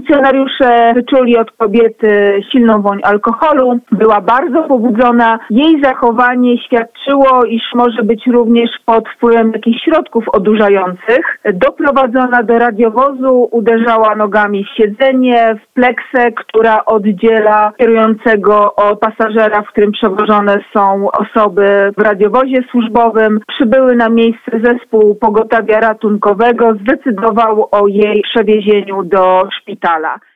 Funkcjonariusze wyczuli od kobiety silną woń alkoholu. Była bardzo pobudzona. Jej zachowanie świadczyło, iż może być również pod wpływem jakichś środków odurzających. Doprowadzona do radiowozu, uderzała nogami w siedzenie, w pleksę, która oddziela kierującego od pasażera, w którym przewożone są osoby w radiowozie służbowym. Przybyły na miejsce zespół pogotowia ratunkowego, zdecydował o jej przewiezieniu do szpitala.